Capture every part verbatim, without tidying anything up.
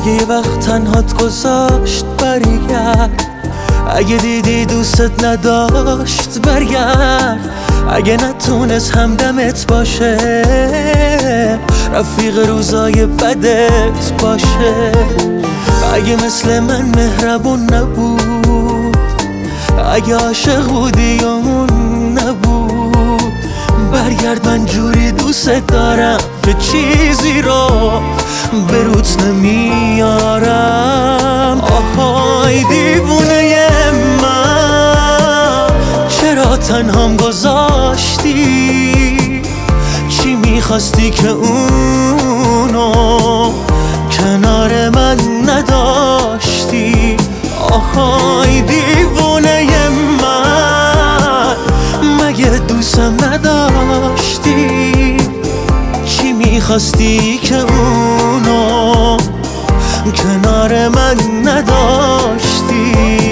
اگه یه وقت تنهات گذاشت برگرد، اگه دیدی دوستت نداشت برگرد، اگه نتونست همدمت باشه رفیق روزای بدت باشه، اگه مثل من مهربون نبود، اگه عاشق بودی یا اون نبود، برگرد من جوری دوست دارم که چیزی رو به روت نمیارم. آهای دیوونه من، چرا تنهام گذاشتی؟ چی میخواستی که اونو کنار من نداشتی؟ آهای دیوونه من، مگه دوستم نداشتی؟ چی میخواستی که اونو کنار من نداشتی؟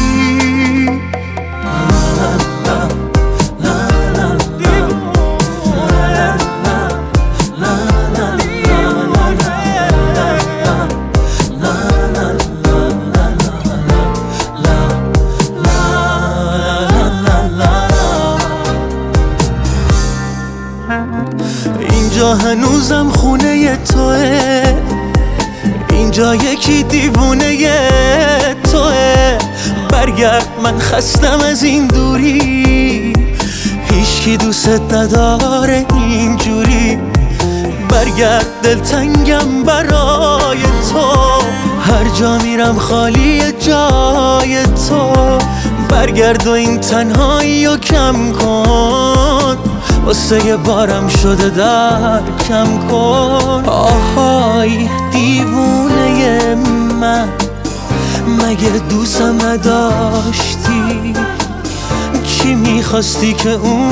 اینجا هنوزم خونه توه، اینجا یکی دیوونه توه، برگرد من خستم از این دوری، هیچکی دوست نداره اینجوری، برگرد دلتنگم برای تو، هر جا میرم خالی جای تو، برگرد و این تنهایی رو کم کن، واسه یه بارم شده در کم کن. آهای دیوونه من، مگه دوستم نداشتی؟ چی میخواستی که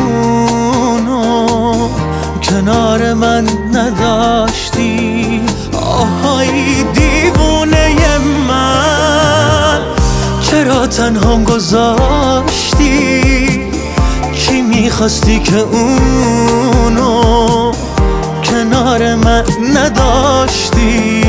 اونو کنار من نداشتی؟ آهای دیوونه من، چرا تنهام گذاشتی؟ چی میخواستی که اونو کنار من نداشتی؟